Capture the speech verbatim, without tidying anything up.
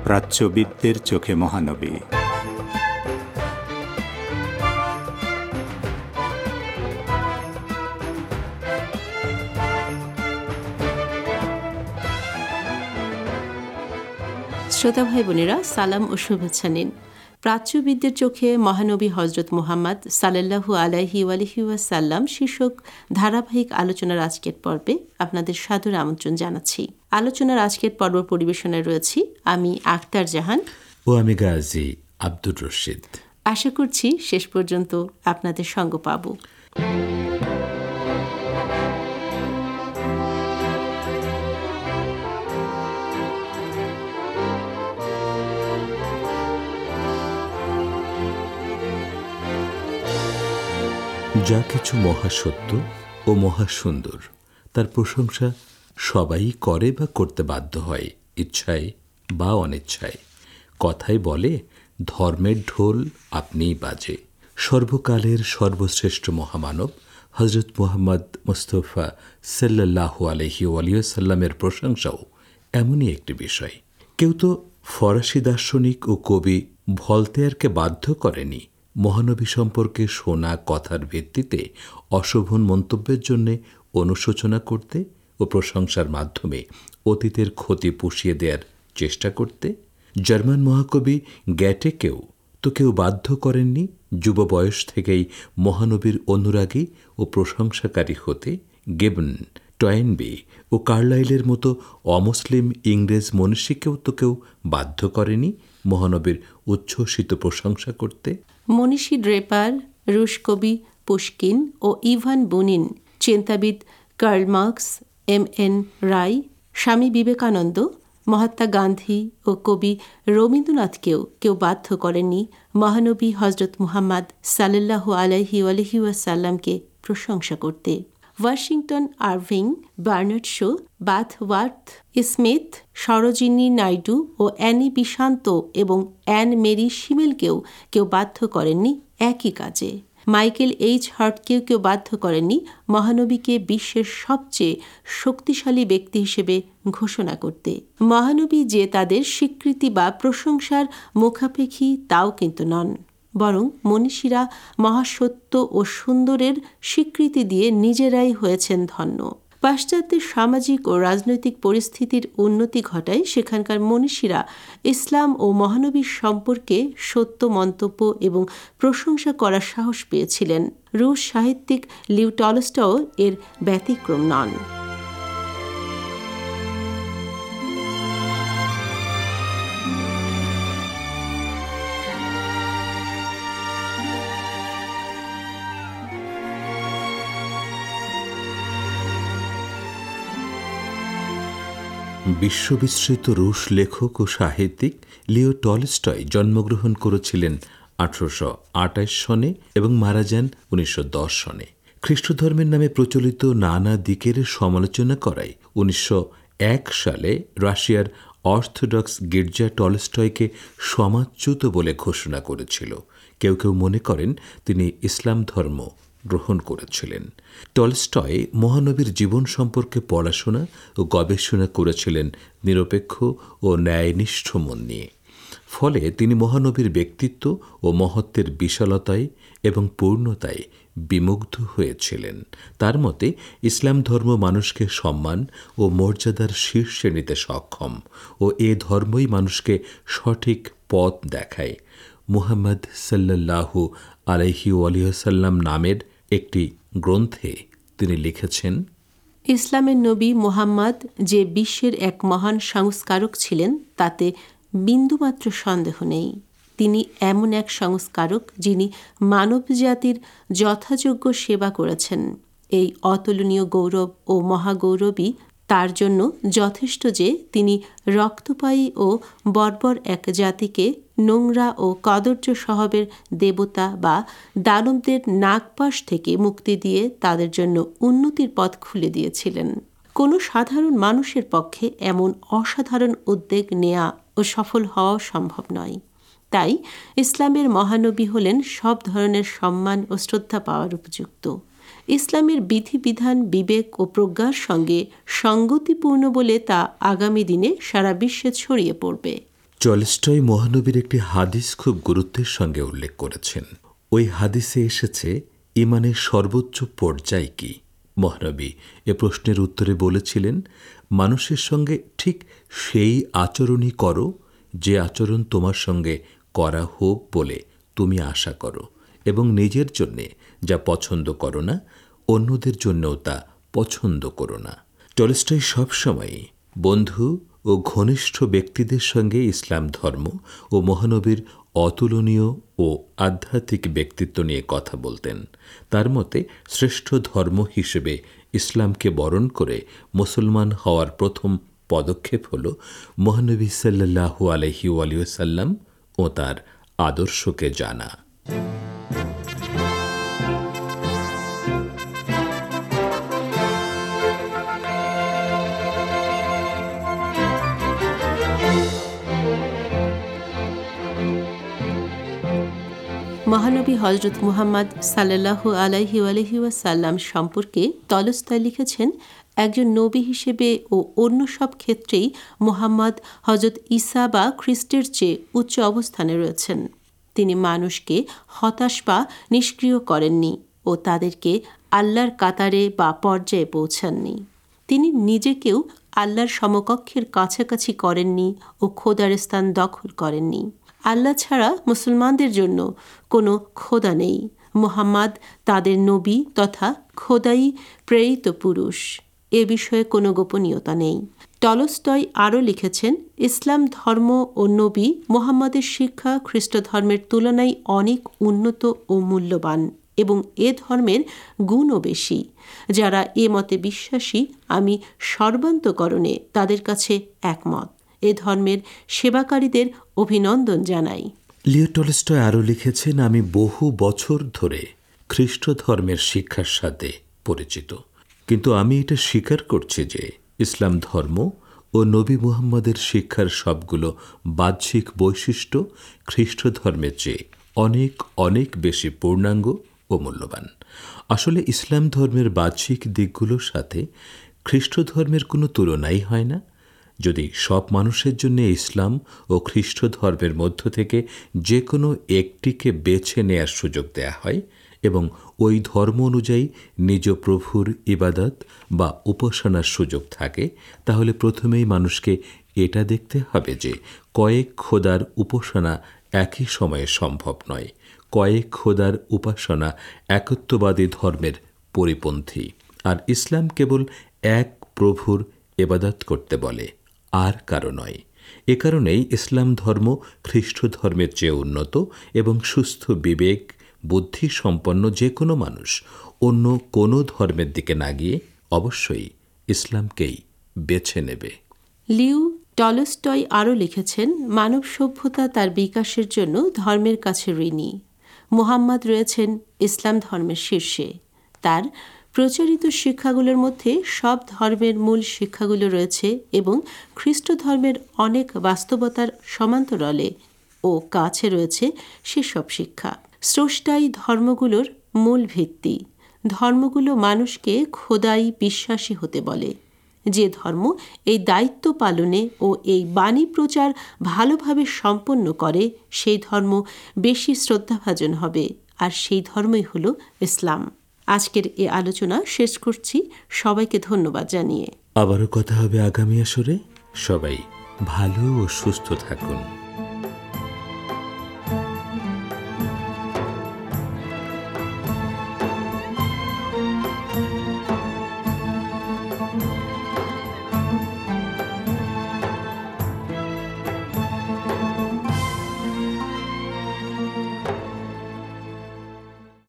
প্রাচ্যবিদদের চোখে মহানবী। শ্রোতা ভাই বোনেরা, সালাম ও শুভেচ্ছা নিন। প্রাচ্যবিদদের চোখে মহানবী হজরত মুহাম্মদ সাল্লাল্লাহু আলাইহি ওয়ালিহি ওয়াসাল্লাম শীর্ষক ধারাবাহিক আলোচনার আজকের পর্বে আপনাদের সাদর আমন্ত্রণ জানাচ্ছি। আলোচনার আজকের পর্ব পরিবেশনায় রয়েছি আমি আক্তার জাহান ও আমি গাজী আব্দুর রশিদ। আশা করছি শেষ পর্যন্ত আপনাদের সঙ্গ পাব। যা কিছু মহাসত্য ও মহাসুন্দর তার প্রশংসা সবাই করে বা করতে বাধ্য হয়, ইচ্ছায় বা অনিচ্ছায়। কথাই বলে, ধর্মের ঢোল আপনিই বাজে। সর্বকালের সর্বশ্রেষ্ঠ মহামানব হজরত মুহাম্মদ মুস্তাফা সাল্লাল্লাহু আলাইহি ওয়াসাল্লামের প্রশংসাও এমনই একটি বিষয়। কেউ তো ফরাসি দার্শনিক ও কবি ভলতেয়ারকে বাধ্য করেনি মহানবী সম্পর্কে শোনা কথার ভিত্তিতে অশোভন মন্তব্যের জন্য অনুশোচনা করতে ও প্রশংসার মাধ্যমে অতীতের ক্ষতি পুষিয়ে দেওয়ার চেষ্টা করতে। জার্মান মহাকবি গ্যাটেকেও তো কেউ বাধ্য করেননি যুব বয়স থেকেই মহানবীর অনুরাগী ও প্রশংসাকারী হতে। গিবন, টয়েনবি ও কার্লাইলের মতো অমুসলিম ইংরেজ মনীষীকেও তো কেউ বাধ্য করেনি মহানবীর উচ্ছ্বসিত প্রশংসা করতে। মনীষী ড্রেপার, রুশ কবি পুশকিন ও ইভান বুনিন, চিন্তাবিদ Karl Marx, M N Roy, Swami Vivekananda, Mahatma Gandhi ও কবি রবীন্দ্রনাথকেও কেউ বাধ্য করেননি মহানবী হজরত মুহাম্মদ সাল্লাল্লাহু আলাইহি ওয়ালিহি ওয়াসাল্লামকে প্রশংসা করতে। Washington Irving, Bernard Shaw, Bosworth Smith, Sarojini Naidu ও অ্যানি বিশান্ত এবং অ্যান মেরি শিমেলকেও কেউ বাধ্য করেননি একই কাজে। মাইকেল এইচ হার্টকেও কেউ বাধ্য করেননি মহানবীকে বিশ্বের সবচেয়ে শক্তিশালী ব্যক্তি হিসেবে ঘোষণা করতে। মহানবী যে তাদের স্বীকৃতি বা প্রশংসার মুখাপেক্ষী তাও কিন্তু নন, বরং মনীষীরা মহাসত্য ও সুন্দরের স্বীকৃতি দিয়ে নিজেরাই হয়েছেন ধন্য। পাশ্চাত্যের সামাজিক ও রাজনৈতিক পরিস্থিতির উন্নতি ঘটায় সেখানকার মনীষীরা ইসলাম ও মহানবীর সম্পর্কে সত্য মন্তব্য এবং প্রশংসা করার সাহস পেয়েছিলেন। রুশ সাহিত্যিক লিও টলস্টয় এর ব্যতিক্রম নন। বিশ্ববিশ্রিত রুশ লেখক ও সাহিত্যিক লিও টলস্টয় জন্মগ্রহণ করেছিলেন আঠারোশো আটাশ সনে এবং মারা যান উনিশশো দশ সনে। খ্রিস্টধর্মের নামে প্রচলিত নানা দিকের সমালোচনা করায় উনিশশো এক সালে রাশিয়ার অর্থোডক্স গির্জা টলস্টয়কে সমাজচ্যুত বলে ঘোষণা করেছিল। কেউ কেউ মনে করেন তিনি ইসলাম ধর্ম গ্রহণ করেছিলেন। টলস্টয় মহানবীর জীবন সম্পর্কে পড়াশোনা ও গবেষণা করেছিলেন নিরপেক্ষ ও ন্যায়নিষ্ঠ মন নিয়ে। ফলে তিনি মহানবীর ব্যক্তিত্ব ও মহত্বের বিশালতায় এবং পূর্ণতায় বিমুগ্ধ হয়েছিলেন। তার মতে ইসলাম ধর্ম মানুষকে সম্মান ও মর্যাদার শীর্ষে নিতে সক্ষম ও এ ধর্মই মানুষকে সঠিক পথ দেখায়। মুহাম্মদ সাল্লাল্লাহু আলাইহি ওয়াসাল্লাম নামের একটি গ্রন্থে তিনি লিখেছেন, ইসলামের নবী মুহাম্মদ যে বিশ্বের এক মহান সংস্কারক ছিলেন তাতে বিন্দুমাত্র সন্দেহ নেই। তিনি এমন এক সংস্কারক যিনি মানবজাতির যথাযোগ্য সেবা করেছেন। এই অতুলনীয় গৌরব ও মহাগৌরবই তার জন্য যথেষ্ট যে তিনি রক্তপায়ী ও বর্বর এক জাতিকে নোংরা ও কদর্য স্বভাবের দেবতা বা দানবদের নাগপাশ থেকে মুক্তি দিয়ে তাদের জন্য উন্নতির পথ খুলে দিয়েছিলেন। কোনো সাধারণ মানুষের পক্ষে এমন অসাধারণ উদ্যোগ নেয়া ও সফল হওয়া সম্ভব নয়। তাই ইসলামের মহানবী হলেন সব ধরনের সম্মান ও শ্রদ্ধা পাওয়ার উপযুক্ত। ইসলামের বিধিবিধান বিবেক ও প্রজ্ঞার সঙ্গে সঙ্গতিপূর্ণ বলে তা আগামী দিনে সারা বিশ্বে ছড়িয়ে পড়বে। টলস্টয় মহানবীর একটি হাদিস খুব গুরুত্বের সঙ্গে উল্লেখ করেছেন। ওই হাদিসে এসেছে, ইমানের সর্বোচ্চ পর্যায় কি? মহানবী এ প্রশ্নের উত্তরে বলেছিলেন, মানুষের সঙ্গে ঠিক সেই আচরণই করো যে আচরণ তোমার সঙ্গে করা হোক বলে তুমি আশা করো, এবং নিজের জন্যে যা পছন্দ করো না, অন্যদের জন্যও তা পছন্দ করো না। টলস্টয় সবসময় বন্ধু ও ঘনিষ্ঠ ব্যক্তিদের সঙ্গে ইসলাম ধর্ম ও মহানবীর অতুলনীয় ও আধ্যাত্মিক ব্যক্তিত্ব নিয়ে কথা বলতেন। তার মতে শ্রেষ্ঠ ধর্ম হিসেবে ইসলামকে বরণ করে মুসলমান হওয়ার প্রথম পদক্ষেপ হল মহানবী সাল্লাল্লাহু আলাইহি ওয়াসাল্লাম ও তার আদর্শকে জানা। মহানবী হজরত মুহাম্মদ সাল্লাল্লাহু আলাইহি আলাইহি ওয়াসাল্লাম সম্পর্কে টলস্টয় লিখেছেন, একজন নবী হিসেবে ও অন্য সব ক্ষেত্রেই মুহাম্মদ হজরত ঈসা বা খ্রিস্টের চেয়ে উচ্চ অবস্থানে রয়েছেন। তিনি মানুষকে হতাশ বা নিষ্ক্রিয় করেননি ও তাদেরকে আল্লাহর কাতারে বা পর্যায়ে পৌঁছাননি। তিনি নিজেকেও আল্লাহর সমকক্ষের কাছাকাছি করেননি ও খোদার স্থান দখল করেননি। আল্লাহ ছাড়া মুসলমানদের জন্য কোনো খোদা নেই। মুহাম্মদ তাদের নবী তথা খোদাই প্রেরিত পুরুষ, এ বিষয়ে কোনো গোপনীয়তা নেই। টলস্টয় আরও লিখেছেন, ইসলাম ধর্ম ও নবী মুহাম্মদের শিক্ষা খ্রিস্ট ধর্মের তুলনায় অনেক উন্নত ও মূল্যবান এবং এ ধর্মের গুণও বেশি। যারা এ মতে বিশ্বাসী, আমি সর্বান্তকরণে তাদের কাছে একমত। এ ধর্মের সেবাকারীদের অভিনন্দন জানাই। লিও টলস্টয় আরও লিখেছেন, আমি বহু বছর ধরে খ্রিস্ট ধর্মের শিক্ষার সাথে পরিচিত, কিন্তু আমি এটা স্বীকার করছি যে ইসলাম ধর্ম ও নবী মুহাম্মদের শিক্ষার সবগুলো বাহ্যিক বৈশিষ্ট্য খ্রিস্ট ধর্মের চেয়ে অনেক অনেক বেশি পূর্ণাঙ্গ ও মূল্যবান। আসলে ইসলাম ধর্মের বাহ্যিক দিকগুলোর সাথে খ্রিস্ট ধর্মের কোনো তুলনাই হয় না। যদি সব মানুষের জন্য ইসলাম ও খ্রিস্ট ধর্মের মধ্য থেকে যে কোনো একটিকে বেছে নেয়ার সুযোগ দেয়া হয় এবং ওই ধর্ম অনুযায়ী নিজ প্রভুর ইবাদত বা উপাসনার সুযোগ থাকে, তাহলে প্রথমেই মানুষকে এটা দেখতে হবে যে কয়েক খোদার উপাসনা একই সময়ে সম্ভব নয়। কয়েক খোদার উপাসনা একত্ববাদী ধর্মের পরিপন্থী, আর ইসলাম কেবল এক প্রভুর ইবাদত করতে বলে, আর কারো নয়। এ কারণেই ইসলাম ধর্ম খ্রিস্ট ধর্মের চেয়ে উন্নত এবং সুস্থ বিবেক বুদ্ধি সম্পন্ন যে কোনো মানুষ অন্য কোনো ধর্মের দিকে না গিয়ে অবশ্যই ইসলামকেই বেছে নেবে। লিও টলস্টয় আরও লিখেছেন, মানব সভ্যতা তার বিকাশের জন্য ধর্মের কাছে ঋণী। মুহাম্মদ রয়েছেন ইসলাম ধর্মের শীর্ষে। তার প্রচারিত শিক্ষাগুলোর মধ্যে সব ধর্মের মূল শিক্ষাগুলো রয়েছে এবং খ্রিস্ট ধর্মের অনেক বাস্তবতার সমান্তরালে ও কাছে রয়েছে সেসব শিক্ষা। স্রষ্টাই ধর্মগুলোর মূল ভিত্তি। ধর্মগুলো মানুষকে খোদাই বিশ্বাসী হতে বলে। যে ধর্ম এই দায়িত্ব পালনে ও এই বাণী প্রচার ভালোভাবে সম্পন্ন করে, সেই ধর্ম বেশি শ্রদ্ধাভাজন হবে, আর সেই ধর্মই হলো ইসলাম। আজকের এই আলোচনা শেষ করছি, সবাইকে ধন্যবাদ জানিয়ে। আবারও কথা হবে আগামী আসরে। সবাই ভালো ও সুস্থ থাকুন।